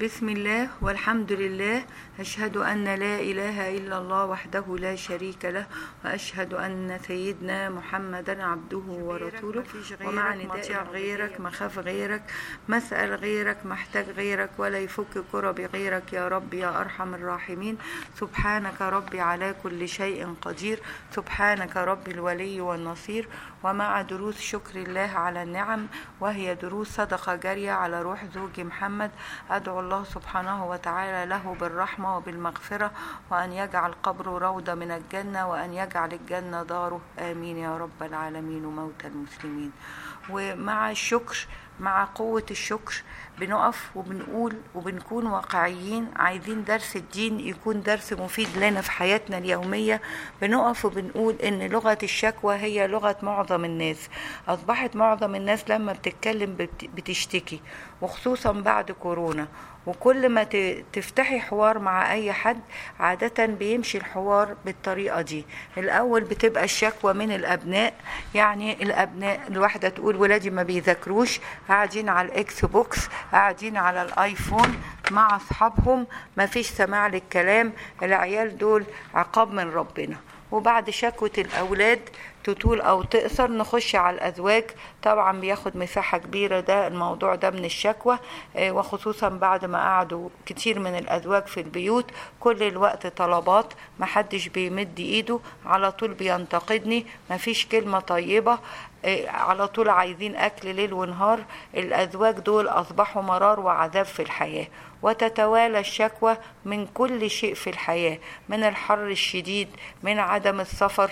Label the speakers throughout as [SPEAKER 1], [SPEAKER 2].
[SPEAKER 1] بسم الله والحمد لله. أشهد أن لا إله إلا الله وحده لا شريك له، وأشهد أن سيدنا محمدا عبده ورسوله. ومع نداء غيرك، مخاف غيرك، مسأل غيرك، محتاج غيرك، ولا يفك كرب غيرك يا رب يا أرحم الراحمين. سبحانك ربي على كل شيء قدير، سبحانك ربي الولي والنصير. ومع دروس شكر الله على النعم، وهي دروس صدقة جارية على روح زوجي محمد، أدعو الله سبحانه وتعالى له بالرحمة وبالمغفرة، وأن يجعل قبره روضة من الجنة، وأن يجعل الجنة داره، آمين يا رب العالمين وموتى المسلمين. ومع الشكر، مع قوة الشكر بنقف وبنقول وبنكون واقعيين، عايزين درس الدين يكون درس مفيد لنا في حياتنا اليومية. بنقف وبنقول إن لغة الشكوى هي لغة معظم الناس. أصبحت معظم الناس لما بتتكلم بتشتكي، وخصوصا بعد كورونا. وكل ما تفتحي حوار مع أي حد عادة بيمشي الحوار بالطريقة دي. الأول بتبقى الشكوى من الأبناء، يعني الأبناء الواحدة تقول ولادي ما بيذاكروش، قاعدين على الإكس بوكس، قاعدين على الآيفون مع أصحابهم، ما فيش سماع للكلام، العيال دول عقاب من ربنا. وبعد شكوى الأولاد تطول أو تقصر نخش على الأزواج. طبعا بياخد مساحة كبيرة ده الموضوع ده من الشكوى، وخصوصا بعد ما قعدوا كتير من الأزواج في البيوت كل الوقت طلبات، محدش بيمد إيده، على طول بينتقدني، مفيش كلمة طيبة، على طول عايزين أكل ليل ونهار. الأزواج دول أصبحوا مرار وعذاب في الحياة. وتتوالى الشكوى من كل شيء في الحياة، من الحر الشديد، من عدم السفر،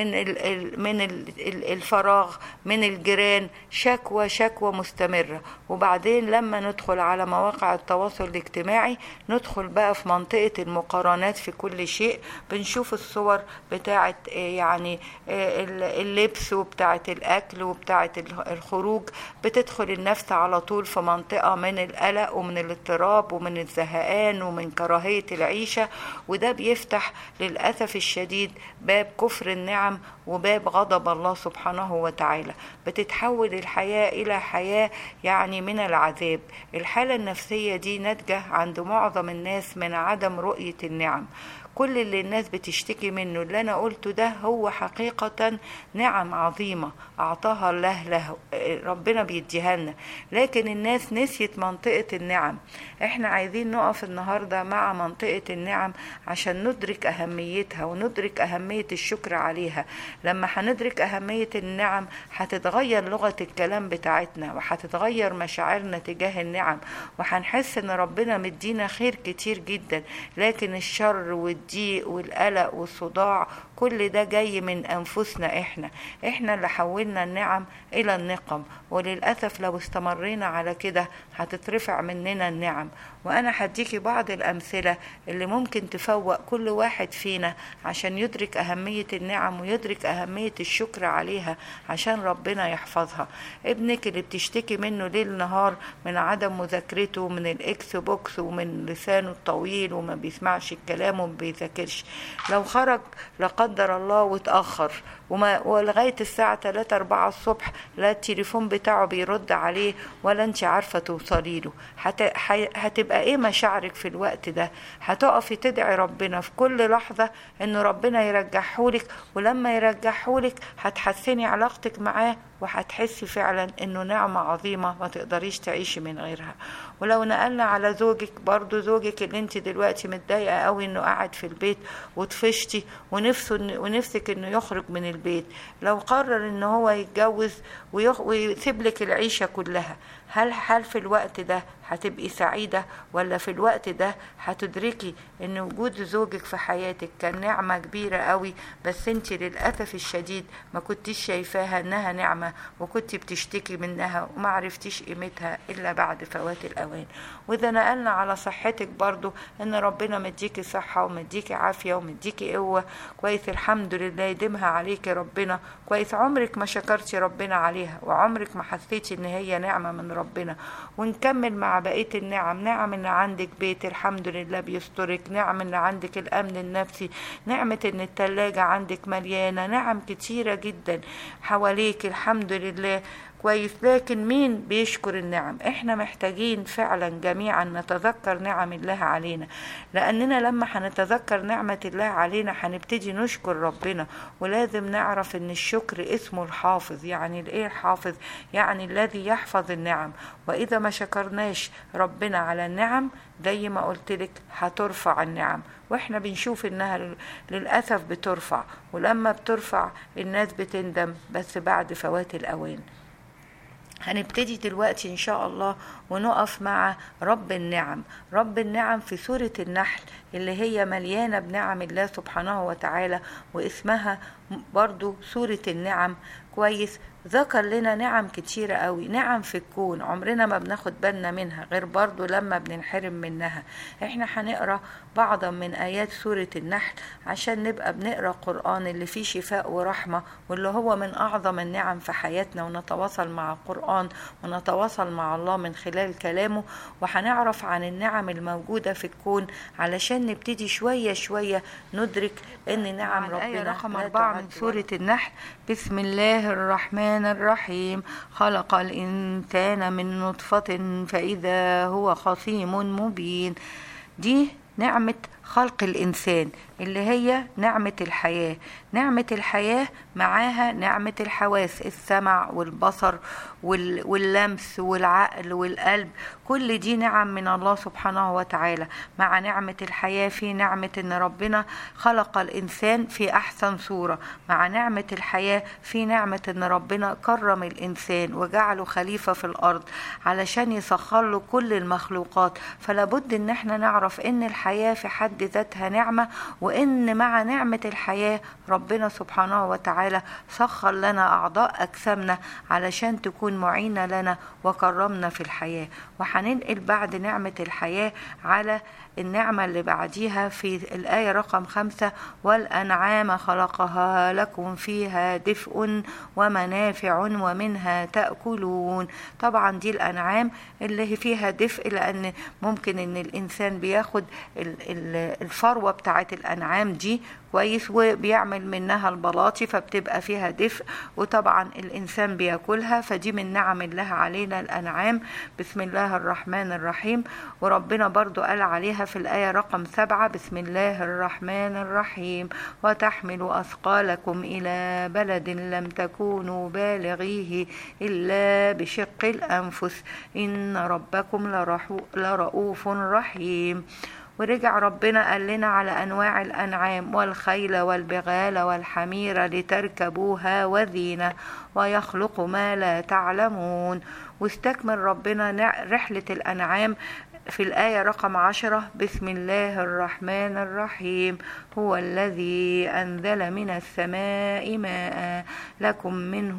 [SPEAKER 1] من الفراغ، من الجيران، شكوى مستمرة. وبعدين لما ندخل على مواقع التواصل الاجتماعي ندخل بقى في منطقة المقارنات في كل شيء. بنشوف الصور بتاعة يعني اللبس وبتاعة الأكل وبتاعة الخروج، بتدخل النفس على طول في منطقة من القلق ومن الاضطراب ومن الزهقان ومن كراهية العيشة. وده بيفتح للأسف الشديد باب كفر النعم وباب غضب الله سبحانه وتعالى. بتتحول الحياة إلى حياة يعني من العذاب. الحالة النفسية دي ناتجة عند معظم الناس من عدم رؤية النعم. كل اللي الناس بتشتكي منه اللي أنا قلته ده هو حقيقة نعم عظيمة أعطاها الله ربنا بيديها لنا، لكن الناس نسيت منطقة النعم. احنا عايزين نقف النهاردة مع منطقة النعم عشان ندرك أهميتها وندرك أهمية الشكر عليها. لما هندرك أهمية النعم هتتغير لغة الكلام بتاعتنا، وهتتغير مشاعرنا تجاه النعم، وهنحس ان ربنا مدينا خير كتير جدا. لكن الشر والضيق والقلق والصداع كل ده جاي من أنفسنا. احنا اللي حولنا النعم إلى النقم، وللأسف لو استمرينا على كده هتترفع مننا النعم. وأنا هديكي بعض الأمثلة اللي ممكن تفوق كل واحد فينا عشان يدرك أهمية النعم ويدرك أهمية الشكر عليها عشان ربنا يحفظها. ابنك اللي بتشتكي منه ليل نهار من عدم مذاكرته، من الإكس بوكس، ومن لسانه الطويل وما بيسمعش الكلام وما بيذاكرش، لو خرج لا قدر الله واتأخر ولغاية الساعة 3-4 الصبح لا التليفون بتاعه بيرد عليه ولا انت عارفة توصلي له، هتبقى ايه مشاعرك في الوقت ده؟ هتقفي تدعي ربنا في كل لحظة انه ربنا يرجعهولك، ولما يرجعهولك هتحسني علاقتك معاه، وهتحسي فعلا انه نعمة عظيمة ما تقدريش تعيشي من غيرها. ولو نقلنا على زوجك، برضو زوجك اللي انت دلوقتي متضايقة قوي انه قاعد في البيت وطفشتي ونفسك انه يخرج من البيت، لو قرر ان هو يتجوز ويسيب لك العيشة كلها، هل في الوقت ده هتبقي سعيدة؟ ولا في الوقت ده هتدركي ان وجود زوجك في حياتك كان نعمة كبيرة قوي، بس انت للأسف الشديد ما كنتيش شايفاها انها نعمة، وكنتي بتشتكي منها وما عرفتيش قيمتها الا بعد فوات الاوان. واذا نقلنا على صحتك، برضو ان ربنا مديكي صحة ومديكي عافية ومديكي قوة كويس، الحمد لله يديمها عليكي ربنا كويس. عمرك ما شكرتي ربنا عليها، وعمرك ما حسيتي ان هي نعمة من ربنا. ونكمل مع بقية النعم. نعم ان عندك بيت الحمد لله بيسترك، نعم ان عندك الامن النفسي، نعمة ان التلاجة عندك مليانة، نعم كتيرة جدا حواليك الحمد لله. كويس. لكن مين بيشكر النعم؟ احنا محتاجين فعلا جميعا نتذكر نعم الله علينا، لاننا لما هنتذكر نعمة الله علينا هنبتدي نشكر ربنا. ولازم نعرف ان الشكر اسمه الحافظ. يعني ايه الحافظ؟ يعني الذي يحفظ النعم. واذا ما شكرناش ربنا على النعم زي ما قلت لك هترفع النعم، واحنا بنشوف انها للأسف بترفع، ولما بترفع الناس بتندم بس بعد فوات الأوان. هنبتدي دلوقتي إن شاء الله ونقف مع رب النعم. رب النعم في سورة النحل اللي هي مليانة بنعم الله سبحانه وتعالى، واسمها برضو سورة النعم. كويس. ذكر لنا نعم كتيرة قوي، نعم في الكون عمرنا ما بناخد بالنا منها غير برضو لما بننحرم منها. احنا هنقرأ بعضا من آيات سورة النحل عشان نبقى بنقرأ قرآن اللي فيه شفاء ورحمة، واللي هو من أعظم النعم في حياتنا، ونتواصل مع القرآن ونتواصل مع الله من خلال كلامه. وهنعرف عن النعم الموجودة في الكون علشان نبتدي شوية شوية ندرك ان نعم ربنا. الآية رقم 4 من سورة النحل: بسم الله الرحمن الرحيم. خلق الإنسان من نطفة فإذا هو خصيم مبين. دي نعمة خلق الإنسان اللي هي نعمة الحياة. نعمة الحياة معاها نعمة الحواس، السمع والبصر واللمس والعقل والقلب، كل دي نعم من الله سبحانه وتعالى. مع نعمة الحياة في نعمة ان ربنا خلق الانسان في احسن صورة. مع نعمة الحياة في نعمة ان ربنا كرم الانسان وجعله خليفة في الارض علشان يسخر له كل المخلوقات. فلابد ان احنا نعرف ان الحياة في حد ذاتها نعمة، وان مع نعمة الحياة ربنا سبحانه وتعالى سخر لنا اعضاء اجسامنا علشان تكون معينة لنا وكرمنا في الحياة. وهننقل بعد نعمة الحياة على النعمة اللي بعديها في الآية رقم 5: والأنعام خلقها لكم فيها دفء ومنافع ومنها تأكلون. طبعا دي الأنعام اللي فيها دفء، لأن ممكن ان الإنسان بياخد الفروة بتاعت الأنعام دي كويس وبيعمل منها البلاطي فبتبقى فيها دفء، وطبعا الإنسان بياكلها، فدي من نعم الله علينا الأنعام. بسم الله الرحمن الرحيم. وربنا برضو قال عليها في الآية رقم 7: بسم الله الرحمن الرحيم. وتحمل أثقالكم إلى بلد لم تكونوا بالغيه إلا بشق الأنفس إن ربكم لرؤوف رحيم. ورجع ربنا قال لنا على أنواع الأنعام: والخيل والبغال والحمير لتركبوها وزينة ويخلق ما لا تعلمون. واستكمل ربنا رحلة الأنعام في الآية رقم 10: بسم الله الرحمن الرحيم. هو الذي أنزل من السماء ماء لكم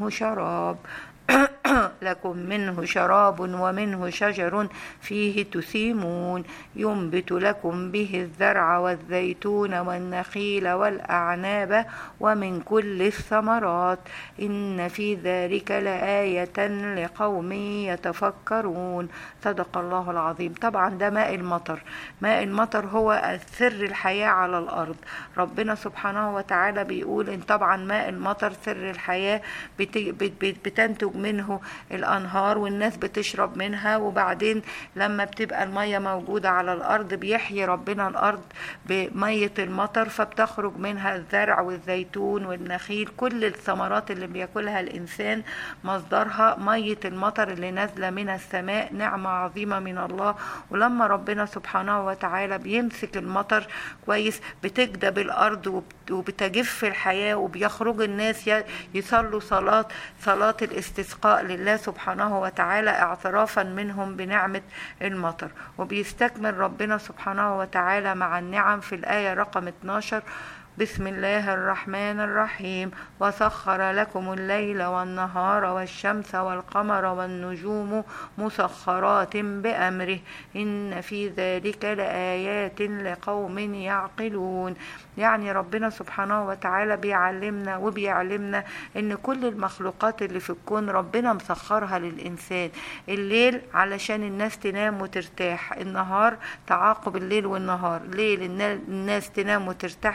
[SPEAKER 1] منه شراب ومنه شجر فيه تسيمون ينبت لكم به الزرع والزيتون والنخيل والأعناب ومن كل الثمرات إن في ذلك لآية لقوم يتفكرون. صدق الله العظيم. طبعا ده ماء المطر. ماء المطر هو سر الحياة على الأرض. ربنا سبحانه وتعالى بيقول إن طبعا ماء المطر سر الحياة، بتنتج منه الأنهار والناس بتشرب منها، وبعدين لما بتبقى المية موجودة على الأرض بيحيي ربنا الأرض بمية المطر، فبتخرج منها الزرع والزيتون والنخيل. كل الثمرات اللي بياكلها الإنسان مصدرها مية المطر اللي نازلة من السماء. نعمة عظيمة من الله. ولما ربنا سبحانه وتعالى بيمسك المطر كويس بتجدب الأرض وبتجف الحياة، وبيخرج الناس يصلوا صلاة الاستسقاء لله سبحانه وتعالى اعترافا منهم بنعمة المطر. وبيستكمل ربنا سبحانه وتعالى مع النعم في الآية رقم 12: بسم الله الرحمن الرحيم. وسخر لكم الليل والنهار والشمس والقمر والنجوم مسخرات بأمره إن في ذلك لآيات لقوم يعقلون. يعني ربنا سبحانه وتعالى بيعلمنا وبيعلمنا ان كل المخلوقات اللي في الكون ربنا مسخرها للإنسان. الليل علشان الناس تنام وترتاح، النهار تعاقب الليل والنهار، ليل الناس تنام وترتاح فيه،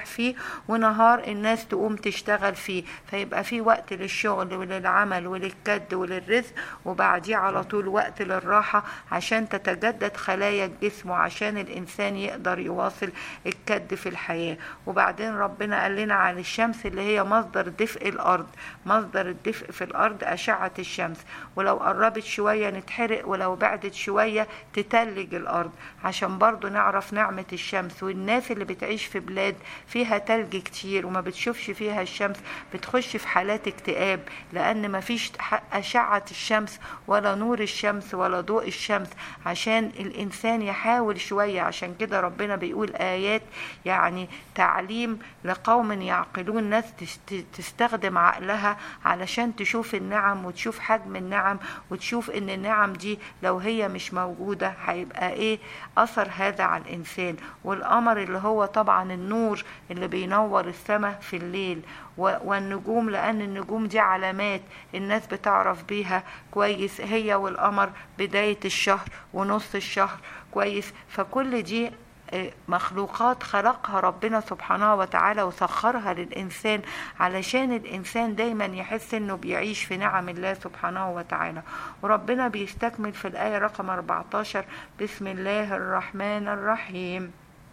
[SPEAKER 1] ونهار الناس تقوم تشتغل فيه، فيبقى في وقت للشغل وللعمل وللكد وللرزق، وبعديه على طول وقت للراحة عشان تتجدد خلايا الجسم وعشان الإنسان يقدر يواصل الكد في الحياة. وبعدين ربنا قال لنا عن الشمس اللي هي مصدر دفء الأرض، مصدر الدفء في الأرض أشعة الشمس، ولو قربت شوية نتحرق ولو بعدت شوية تتلج الأرض، عشان برضو نعرف نعمة الشمس. والناس اللي بتعيش في بلاد فيها تلج كتير وما بتشوفش فيها الشمس بتخش في حالات اكتئاب، لأن ما فيش أشعة الشمس ولا نور الشمس ولا ضوء الشمس عشان الإنسان يحاول شوية. عشان كده ربنا بيقول آيات يعني تعليم لقوم يعقلون، ناس تستخدم عقلها علشان تشوف النعم وتشوف حجم النعم وتشوف ان النعم دي لو هي مش موجودة هيبقى ايه اثر هذا على الانسان. والقمر اللي هو طبعا النور اللي بينور السماء في الليل، والنجوم لان النجوم دي علامات الناس بتعرف بيها كويس، هي والقمر بداية الشهر ونص الشهر كويس. فكل دي مخلوقات خلقها ربنا سبحانه وتعالى وسخرها للإنسان علشان الإنسان دايما يحس إنه بيعيش في نعم الله سبحانه وتعالى. وربنا بيستكمل في الآية رقم 14: بسم الله الرحمن الرحيم.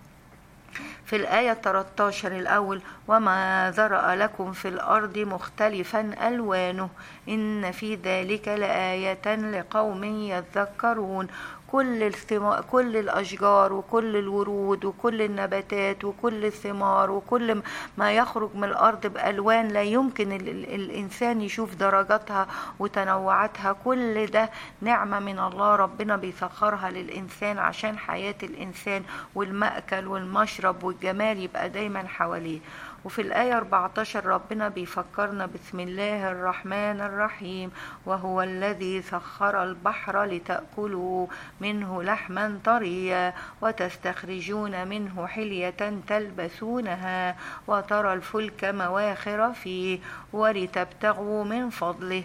[SPEAKER 1] في الآية 13 الأول: وما ذرأ لكم في الأرض مختلفا ألوانه إن في ذلك لآية لقوم يذكرون. كل الأشجار وكل الورود وكل النباتات وكل الثمار وكل ما يخرج من الأرض بألوان لا يمكن الإنسان يشوف درجاتها وتنوعاتها، كل ده نعمة من الله ربنا بيسخرها للإنسان عشان حياة الإنسان والمأكل والمشرب والجمال يبقى دايما حواليه. وفي الآية 14 ربنا بيفكرنا: بسم الله الرحمن الرحيم وهو الذي سخر البحر لتأكلوا منه لحما طريا وتستخرجون منه حلية تلبسونها وترى الفلك مواخر فيه ولتبتغوا من فضله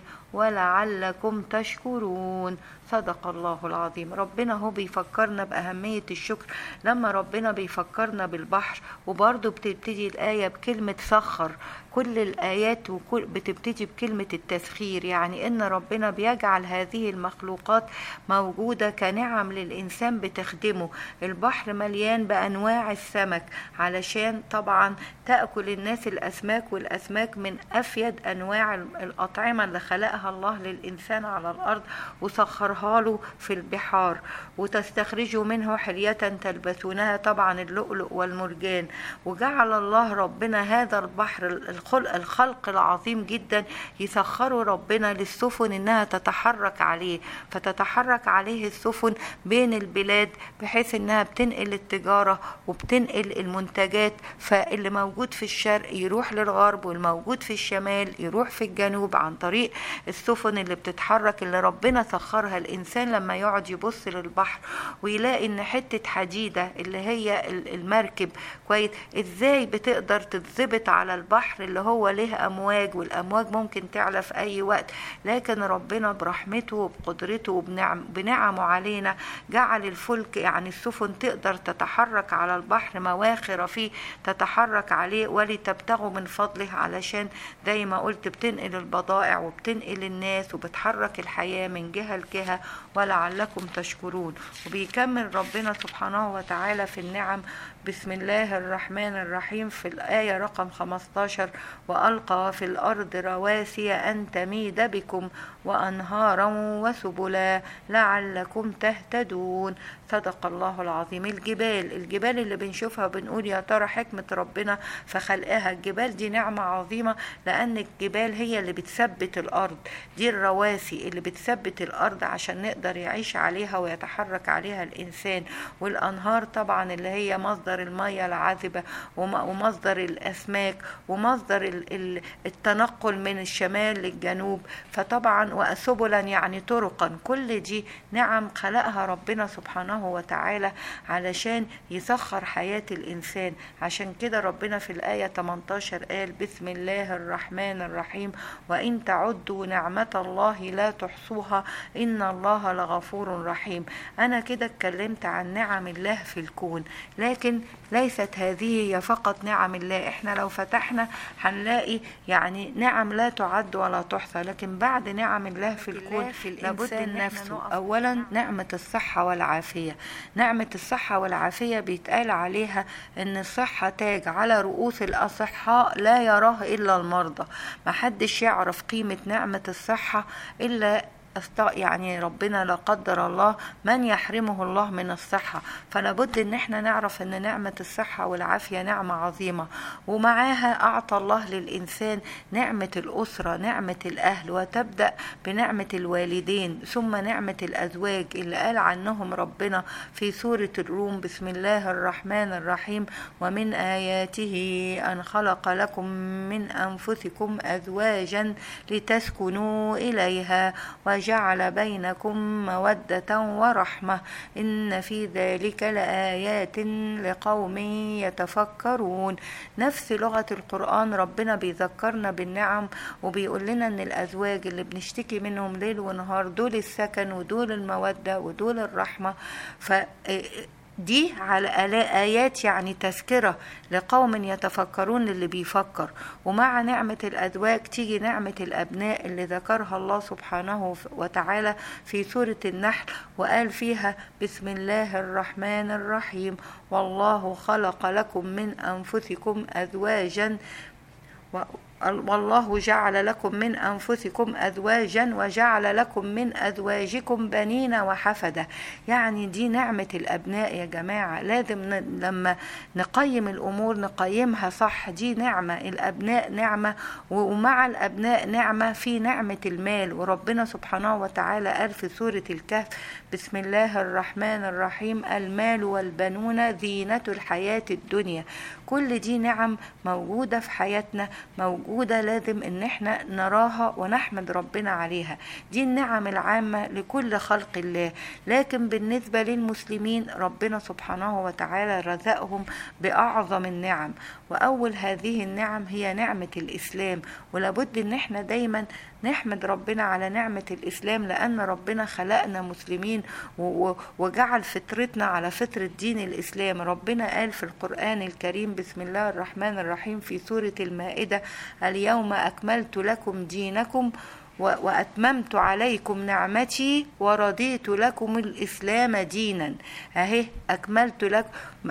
[SPEAKER 1] ولعلكم تشكرون. صدق الله العظيم. ربنا هو بيفكرنا بأهمية الشكر لما ربنا بيفكرنا بالبحر، وبرضه بتبتدي الآية بكلمة سخر. كل الآيات بتبتدي بكلمة التسخير، يعني إن ربنا بيجعل هذه المخلوقات موجودة كنعم للإنسان بتخدمه. البحر مليان بأنواع السمك علشان طبعا تأكل الناس الأسماك، والأسماك من أفيد أنواع الأطعمة اللي خلقها الله للإنسان على الأرض وسخرها له في البحار. وتستخرجوا منه حلية تلبسونها، طبعا اللؤلؤ والمرجان. وجعل الله ربنا هذا البحر الخلق العظيم جدا يسخروا ربنا للسفن انها تتحرك عليه، فتتحرك عليه السفن بين البلاد بحيث انها بتنقل التجارة وبتنقل المنتجات، فاللي موجود في الشرق يروح للغرب والموجود في الشمال يروح في الجنوب عن طريق السفن اللي بتتحرك اللي ربنا سخرها. الانسان لما يقعد يبص للبحر ويلاقي ان حتة حديدة اللي هي المركب كويس ازاي بتقدر تتثبت على البحر اللي هو له أمواج، والأمواج ممكن تعلى في أي وقت، لكن ربنا برحمته وبقدرته وبنعمه علينا جعل الفلك يعني السفن تقدر تتحرك على البحر مواخر فيه تتحرك عليه ولتبتغوا من فضله، علشان زي ما قلت بتنقل البضائع وبتنقل الناس وبتحرك الحياة من جهة لجهة ولعلكم تشكرون. وبيكمل ربنا سبحانه وتعالى في النعم: بسم الله الرحمن الرحيم في الآية رقم 15: وألقى في الأرض رواسي أن تميد بكم وأنهارا وسبلا لعلكم تهتدون. صدق الله العظيم. الجبال اللي بنشوفها بنقول يا ترى حكمة ربنا في خلقها. الجبال دي نعمة عظيمة لأن الجبال هي اللي بتثبت الأرض، دي الرواسي اللي بتثبت الأرض عشان نقدر يعيش عليها ويتحرك عليها الإنسان. والأنهار طبعا اللي هي مصدر المياه العذبة ومصدر الأسماك ومصدر التنقل من الشمال للجنوب. فطبعا وسبلا يعني طرقا. كل دي نعم خلقها ربنا سبحانه وتعالى علشان يسخر حياة الإنسان. عشان كده ربنا في الآية 18 قال: بسم الله الرحمن الرحيم وإن تعدوا نعمة الله لا تحصوها إن الله لغفور رحيم. أنا كده اتكلمت عن نعم الله في الكون، لكن ليست هذه هي فقط نعم الله. احنا لو فتحنا هنلاقي يعني نعم لا تعد ولا تحصى، لكن بعد نعم الله في الكون لابد نفسه. أولا نعمة الصحة والعافية. نعمة الصحة والعافية بيتقال عليها ان الصحة تاج على رؤوس الأصحاء لا يراه إلا المرضى. محدش يعرف قيمة نعمة الصحة إلا يعني ربنا لا قدر الله من يحرمه الله من الصحة. فلابد ان احنا نعرف ان نعمة الصحة والعافية نعمة عظيمة، ومعاها اعطى الله للانسان نعمة الاسرة، نعمة الاهل، وتبدأ بنعمة الوالدين، ثم نعمة الازواج اللي قال عنهم ربنا في سورة الروم: بسم الله الرحمن الرحيم: ومن آياته أن خلق لكم من أنفسكم أزواجا لتسكنوا إليها وجعل بينكم مودة ورحمة إن في ذلك لآيات لقوم يتفكرون. نفس لغة القرآن ربنا بيذكرنا بالنعم، وبيقول لنا إن الأزواج اللي بنشتكي منهم ليل ونهار دول السكن ودول المودة ودول الرحمة. دي على آيات يعني تذكرة لقوم يتفكرون، اللي بيفكر. ومع نعمة الأزواج تيجي نعمة الأبناء اللي ذكرها الله سبحانه وتعالى في سورة النحل، وقال فيها: بسم الله الرحمن الرحيم: والله خلق لكم من أنفسكم أزواجا والله جعل لكم من أنفسكم أزواجا وجعل لكم من أزواجكم بنين وحفدة. يعني دي نعمة الأبناء يا جماعة، لازم لما نقيم الأمور نقيمها صح. دي نعمة الأبناء، نعمة، ومع الأبناء نعمة في نعمة المال. وربنا سبحانه وتعالى قال في سورة الكهف: بسم الله الرحمن الرحيم: المال والبنون زينة الحياة الدنيا. كل دي نعم موجودة في حياتنا، موجودة لازم ان احنا نراها ونحمد ربنا عليها. دي النعم العامة لكل خلق الله. لكن بالنسبة للمسلمين ربنا سبحانه وتعالى رزقهم بأعظم النعم، وأول هذه النعم هي نعمة الإسلام. ولابد ان احنا دايما نحمد ربنا على نعمة الإسلام، لأن ربنا خلقنا مسلمين وجعل فطرتنا على فطرة دين الإسلام. ربنا قال في القرآن الكريم: بسم الله الرحمن الرحيم في سورة المائدة: اليوم أكملت لكم دينكم وأتممت عليكم نعمتي ورضيت لكم الإسلام دينا. أهي أكملت لكم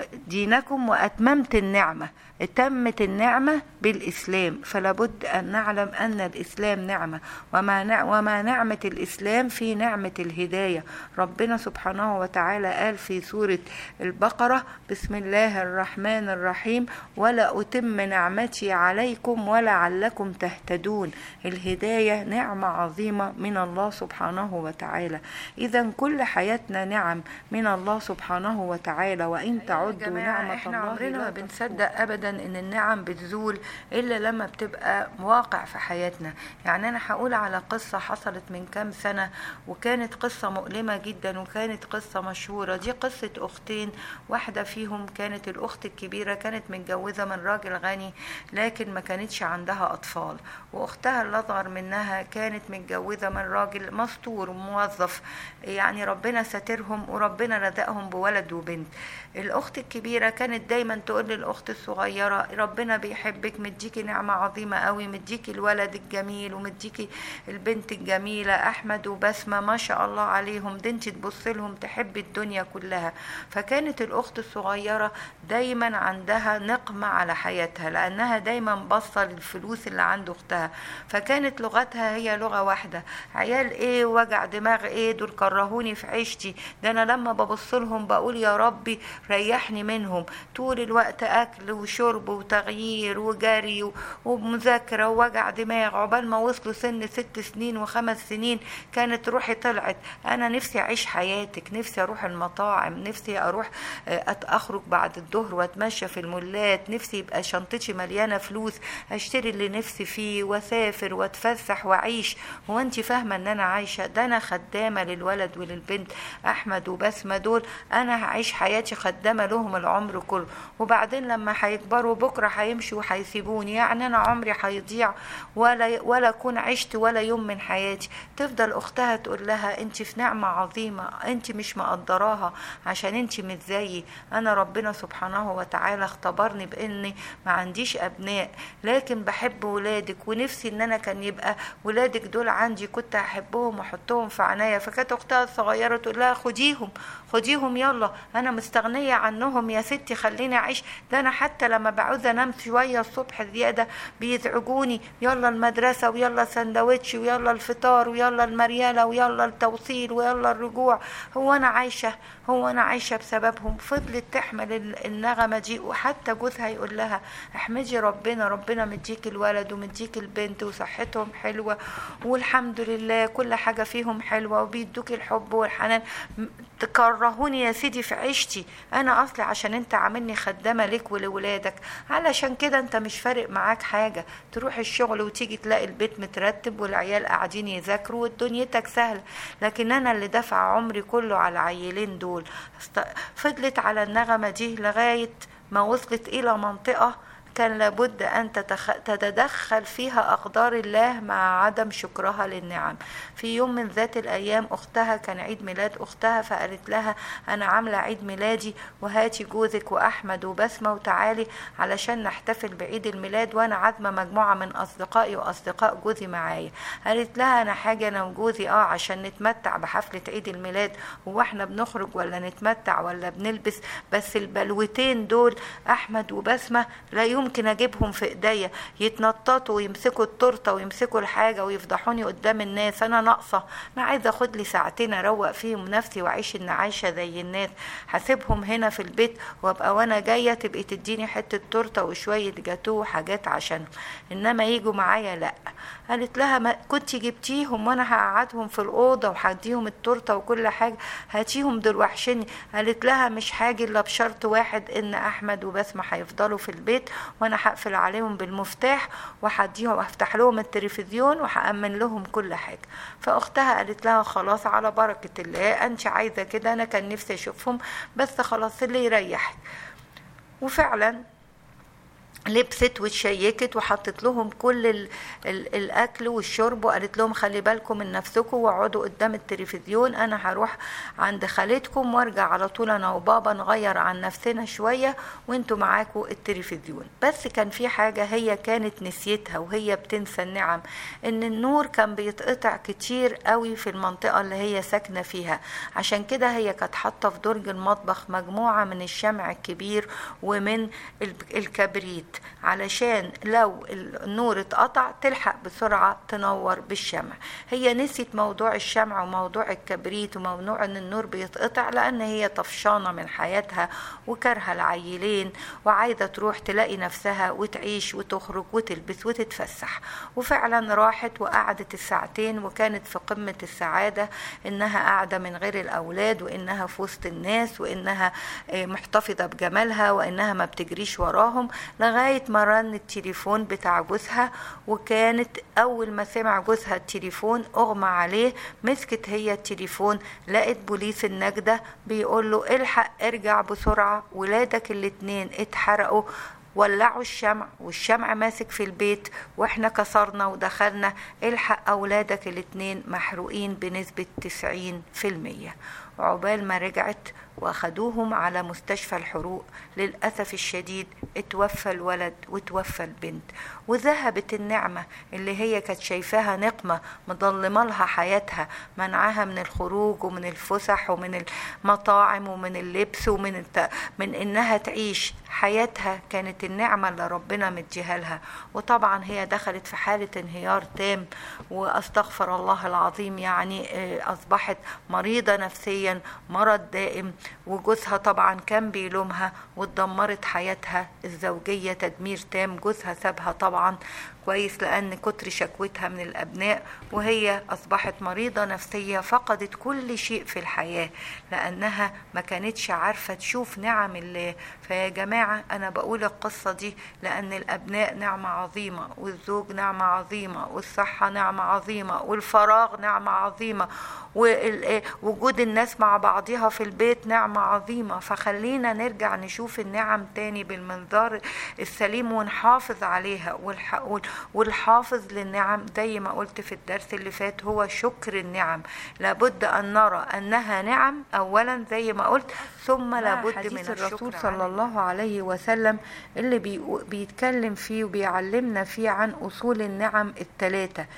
[SPEAKER 1] دينكم وأتممت النعمة، تمت النعمة بالإسلام. فلابد أن نعلم أن الإسلام نعمة، وما نعمة الإسلام في نعمة الهداية. ربنا سبحانه وتعالى قال في سورة البقرة: بسم الله الرحمن الرحيم: ولا أتم نعمتي عليكم ولعلكم تهتدون. الهداية نعمة عظيمة من الله سبحانه وتعالى. إذا كل حياتنا نعم من الله سبحانه وتعالى، وإن تعدوا نعمة الله لا بنصدق أبدا إن النعم بتزول إلا لما بتبقى واقع في حياتنا. يعني أنا هقول على قصة حصلت من كام سنة، وكانت قصة مؤلمة جدا، وكانت قصة مشهورة. دي قصة أختين، واحدة فيهم كانت الأخت الكبيرة كانت متجوزة من راجل غني، لكن ما كانتش عندها أطفال، وأختها اللي أصغر منها كانت متجوزة من راجل مستور موظف. يعني ربنا ساترهم وربنا رزقهم بولد وبنت. الأخت الكبيرة كانت دايما تقول للأخت الصغيرة: ربنا بيحبك، مديكي نعمة عظيمة قوي، مديكي الولد الجميل ومديكي البنت الجميلة أحمد وبسمة ما شاء الله عليهم، ده انت تبص لهم تحب الدنيا كلها. فكانت الأخت الصغيرة دايما عندها نقمة على حياتها، لأنها دايما بصة للفلوس اللي عند أختها. فكانت لغتها هي لغة واحدة: عيال ايه، وجع دماغ ايه، دول كرهوني في عيشتي، ده انا لما ببص لهم بقول يا ربي ريحني منهم. طول الوقت اكل وشرب وتغيير وجري ومذاكرة ووجع دماغ. عقبال ما وصلوا سن 6 سنين و5 سنين كانت روحي طلعت: انا نفسي اعيش حياتك، نفسي اروح المطاعم، نفسي اروح اخرج بعد الظهر واتمشى في المولات، نفسي يبقى شنطتي مليانة فلوس اشتري اللي نفسي فيه واسافر واتفسح واعيش. أعيش. هو أنت فاهمة أن أنا عايشة؟ ده أنا خدامة للولد وللبنت أحمد وبسمة دول، أنا هعيش حياتي خدامة لهم العمر كله، وبعدين لما هيكبروا بكرة هيمشوا وهيسيبوني، يعني أنا عمري هيضيع ولا أكون عشت ولا يوم من حياتي. تفضل أختها تقول لها أنت في نعمة عظيمة، أنت مش مقدراها عشان أنت مش زيي. أنا ربنا سبحانه وتعالى اختبرني بإني ما عنديش أبناء، لكن بحب ولادك، ونفسي إن أنا كان يبقى ولادك دول عندي، كنت أحبهم وأحطهم في عناية. فكانت أختها الصغيرة تقول لها خديهم يلا، أنا مستغنية عنهم يا ستي، خليني أعيش. ده أنا حتى لما بعوز أنام شوية الصبح زيادة بيزعجوني، يلا المدرسة ويلا سندوتش ويلا الفطار ويلا المريالة ويلا التوصيل ويلا الرجوع. هو أنا عايشة بسببهم؟ فضلت تحمل النغمة دي، وحتى جوزها يقول لها احمدي ربنا مديك الولد ومديك البنت وصحتهم حلوة والحمد لله كل حاجة فيهم حلوة وبيدوك الحب والحنان. تكرهوني يا سيدي في عيشتي، انا اصلي عشان انت عاملني خدامة لك ولولادك، علشان كده انت مش فارق معاك حاجة، تروح الشغل وتيجي تلاقي البيت مترتب والعيال قاعدين يذاكروا ودنيتك سهلة، لكن انا اللي دفع عمري كله على العيلين دول. فضلت على النغمة دي لغاية ما وصلت إلى منطقة كان لابد أن تتدخل فيها أقدار الله مع عدم شكرها للنعم. في يوم من ذات الأيام أختها كان عيد ميلاد أختها، فقالت لها أنا عاملة عيد ميلادي وهاتي جوزك وأحمد وبسمة وتعالي علشان نحتفل بعيد الميلاد، وأنا عازمة مجموعة من أصدقائي وأصدقاء جوزي معايا. قالت لها أنا حاجة أنا وجوزي عشان نتمتع بحفلة عيد الميلاد، هو احنا بنخرج ولا نتمتع ولا بنلبس؟ بس البلوتين دول أحمد وبسمة لا يمكن اجيبهم في ايديا، يتنططوا ويمسكوا التورته ويمسكوا الحاجه ويفضحوني قدام الناس. انا ناقصه، انا عايزه اخد لي ساعتين اروق فيهم نفسي واعيش ان عايشه زي الناس. هسيبهم هنا في البيت وابقى وانا جايه تبقي تديني حته تورته وشويه جاتوه وحاجات عشانهم، انما يجوا معايا لا. قالت لها ما كنت جبتيهم وانا هقعدهم في الاوضه وهديهم التورته وكل حاجه، هاتيهم دول وحشني. قالت لها مش هاجي الا بشرط واحد، ان احمد وبسمه هيفضلوا في البيت وانا هقفل عليهم بالمفتاح وهديهم وافتح لهم التلفزيون وهأمن لهم كل حاجه. فاختها قالت لها خلاص على بركه الله، انت عايزه كده، انا كان نفسي اشوفهم بس خلاص اللي يريحك. وفعلا لبست وتشيكت وحطت لهم كل الاكل والشرب، وقالت لهم خلي بالكم من نفسكم واقعدوا قدام التلفزيون، انا هروح عند خالتكم وارجع على طول انا وبابا نغير عن نفسنا شويه وانتوا معاكم التلفزيون. بس كان في حاجه هي كانت نسيتها وهي بتنسى النعم، ان النور كان بيتقطع كتير قوي في المنطقه اللي هي ساكنه فيها، عشان كده هي كانت حاطه في درج المطبخ مجموعه من الشمع الكبير ومن الكبريت، علشان لو النور اتقطع تلحق بسرعة تنور بالشمع. هي نسيت موضوع الشمع وموضوع الكبريت وموضوع ان النور بيتقطع، لان هي طفشانة من حياتها وكرها العيلين وعايزة تروح تلاقي نفسها وتعيش وتخرج وتلبس وتتفسح. وفعلا راحت وقعدت الساعتين وكانت في قمة السعادة، انها قاعدة من غير الاولاد وانها في وسط الناس وانها محتفظة بجمالها وانها ما بتجريش وراهم، لغاية ما رن التليفون بتاع جوزها. وكانت اول ما سمع جوزها التليفون اغمى عليه، مسكت هي التليفون لقت بوليس النجدة بيقول له الحق ارجع بسرعة، ولادك الاتنين اتحرقوا، ولعوا الشمع والشمع ماسك في البيت واحنا كسرنا ودخلنا، الحق اولادك الاتنين محروقين بنسبة 90%. وعقبال ما رجعت واخدوهم على مستشفى الحروق، للأسف الشديد اتوفى الولد وتوفى البنت، وذهبت النعمة اللي هي كانت شايفاها نقمة مضلمة لها حياتها، منعها من الخروج ومن الفسح ومن المطاعم ومن اللبس ومن من انها تعيش حياتها، كانت النعمة اللي ربنا مديها لها. وطبعا هي دخلت في حالة انهيار تام، واستغفر الله العظيم، يعني اصبحت مريضة نفسيا مرض دائم، وجوزها طبعا كان بيلومها واتدمرت حياتها الزوجية تدمير تام. جوزها سابها طبعا كويس لأن كتر شكوتها من الأبناء، وهي أصبحت مريضة نفسية، فقدت كل شيء في الحياة لأنها ما كانتش عارفة تشوف نعم الله. فيا جماعة أنا بقول القصة دي لأن الأبناء نعمة عظيمة، والزوج نعمة عظيمة، والصحة نعمة عظيمة، والفراغ نعمة عظيمة، ووجود الناس مع بعضها في البيت نعمة عظيمة. فخلينا نرجع نشوف النعم تاني بالمنظار السليم ونحافظ عليها. والحافظ للنعم زي ما قلت في الدرس اللي فات هو شكر النعم. لابد أن نرى أنها نعم أولا زي ما قلت، ثم لابد من الرسول صلى الله عليه وسلم اللي بيتكلم فيه وبيعلمنا فيه عن أصول النعم الثلاثة.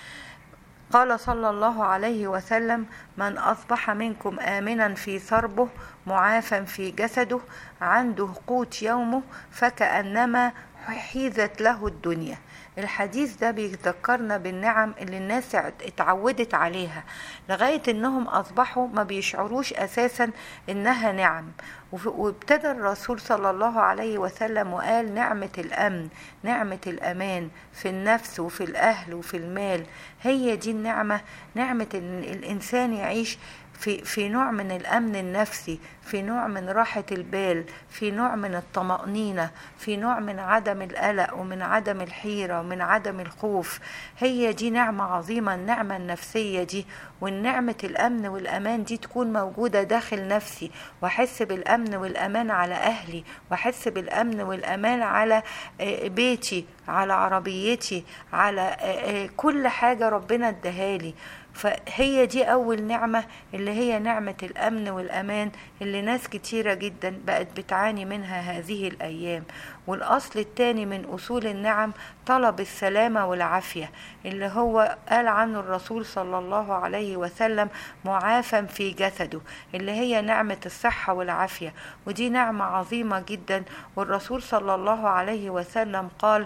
[SPEAKER 1] قال صلى الله عليه وسلم: من أصبح منكم آمنا في ثربه معافا في جسده عنده قوت يومه فكأنما حيزت له الدنيا. الحديث ده بيذكرنا بالنعم اللي الناس اتعودت عليها لغاية انهم اصبحوا ما بيشعروش اساسا انها نعم. وابتدى الرسول صلى الله عليه وسلم وقال: نعمة الامن، نعمة الامان في النفس وفي الاهل وفي المال، هي دي النعمة. نعمة ان الانسان يعيش في نوع من الأمن النفسي، في نوع من راحة البال، في نوع من الطمأنينة، في نوع من عدم القلق ومن عدم الحيرة ومن عدم الخوف. هي دي نعمة عظيمة، النعمة النفسية دي. والنعمة الأمن والأمان دي تكون موجودة داخل نفسي، وأحس بالأمن والأمان على أهلي، وأحس بالأمن والأمان على بيتي، على عربيتي، على كل حاجة ربنا ادهالي. فهي دي أول نعمة اللي هي نعمة الأمن والأمان اللي ناس كتيرة جدا بقت بتعاني منها هذه الأيام. والأصل الثاني من أصول النعم طلب السلامة والعافية اللي هو قال عنه الرسول صلى الله عليه وسلم: معافا في جسده، اللي هي نعمة الصحة والعافية. ودي نعمة عظيمة جدا. والرسول صلى الله عليه وسلم قال: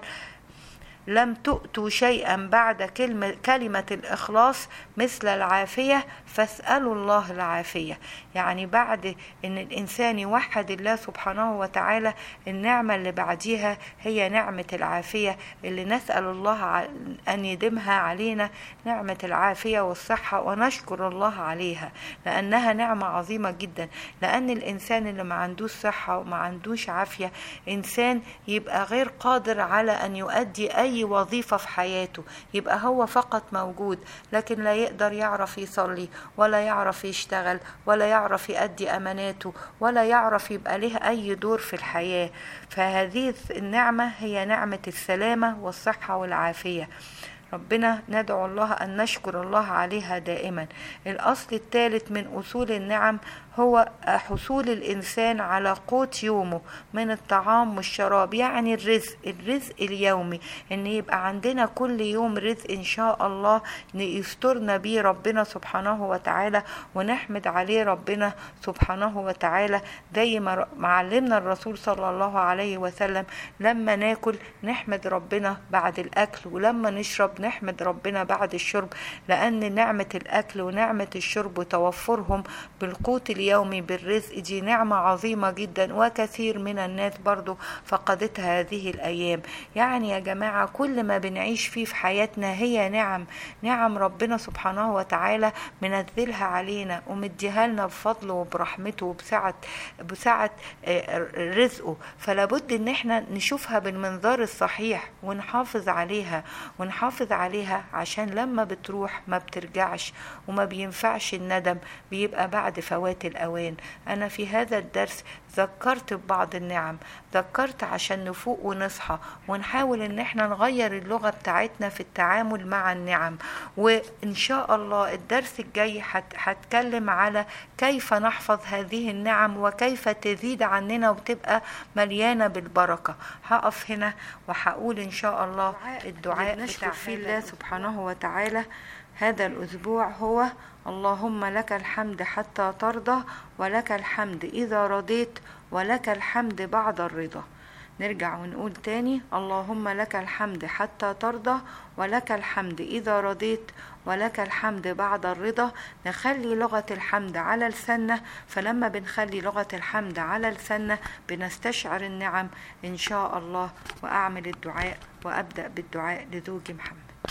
[SPEAKER 1] لم تؤتوا شيئا بعد كلمة الإخلاص مثل العافية فاسألوا الله العافية. يعني بعد ان الانسان يوحد الله سبحانه وتعالى، النعمة اللي بعديها هي نعمة العافية اللي نسأل الله ان يديمها علينا، نعمة العافية والصحة، ونشكر الله عليها لانها نعمة عظيمة جدا. لان الانسان اللي ما عندوش صحة وما عندوش عافية انسان يبقى غير قادر على ان يؤدي اي وظيفة في حياته، يبقى هو فقط موجود لكن لا يقدر يعرف يصلي، ولا يعرف يشتغل، ولا يعرف يؤدي أماناته، ولا يعرف يبقى له أي دور في الحياة. فهذه النعمة هي نعمة السلامة والصحة والعافية. ربنا ندعو الله أن نشكر الله عليها دائما. الأصل الثالث من أصول النعم هو حصول الإنسان على قوت يومه من الطعام والشراب، يعني الرزق اليومي، إن يبقى عندنا كل يوم رزق إن شاء الله يسترنا بيه ربنا سبحانه وتعالى، ونحمد عليه ربنا سبحانه وتعالى زي ما علمنا الرسول صلى الله عليه وسلم: لما ناكل نحمد ربنا بعد الأكل، ولما نشرب نحمد ربنا بعد الشرب، لأن نعمة الأكل ونعمة الشرب وتوفرهم بالقوت اليومي بالرزق دي نعمة عظيمة جدا، وكثير من الناس برضو فقدتها هذه الأيام. يعني يا جماعة كل ما بنعيش فيه في حياتنا هي نعم ربنا سبحانه وتعالى منزلها علينا ومديها لنا بفضله وبرحمته وبسعة رزقه. فلابد ان احنا نشوفها بالمنظار الصحيح ونحافظ عليها عشان لما بتروح ما بترجعش، وما بينفعش الندم، بيبقى بعد فوات الأوان. أنا في هذا الدرس ذكرت ببعض النعم، ذكرت عشان نفوق ونصحى ونحاول ان احنا نغير اللغة بتاعتنا في التعامل مع النعم. وان شاء الله الدرس الجاي هتكلم على كيف نحفظ هذه النعم وكيف تزيد عننا وتبقى مليانة بالبركة. هقف هنا وهقول ان شاء الله الدعاء نشكر فيه الله سبحانه وتعالى هذا الأسبوع هو: اللهم لك الحمد حتى ترضى، ولك الحمد إذا رضيت، ولك الحمد بعد الرضا. نرجع ونقول تاني: اللهم لك الحمد حتى ترضى، ولك الحمد إذا رضيت، ولك الحمد بعد الرضا. نخلي لغة الحمد على لساننا، فلما بنخلي لغة الحمد على لساننا بنستشعر النعم إن شاء الله. وأعمل الدعاء وأبدأ بالدعاء لزوجي محمد.